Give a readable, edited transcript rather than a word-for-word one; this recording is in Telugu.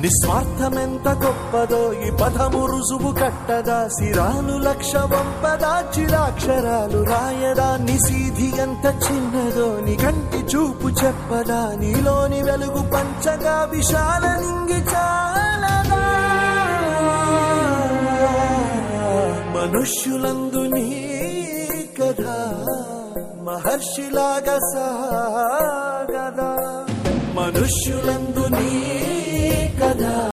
నిస్వార్థమెంత గొప్పదో ఈ పదము రుజువు కట్టదా, సిరాలు లక్ష వంపదా, చిరాక్షరాలు రాయదా, నిసీధి ఎంత చిన్నదో నీ కంటి చూపు చెప్పదా, నీలోని వెలుగు పంచగా విశాల నింగి చాలదా. మనుష్యులందు నీ కథ మహర్షిలాగా సాగదా, మనుష్యులందు నీ కథ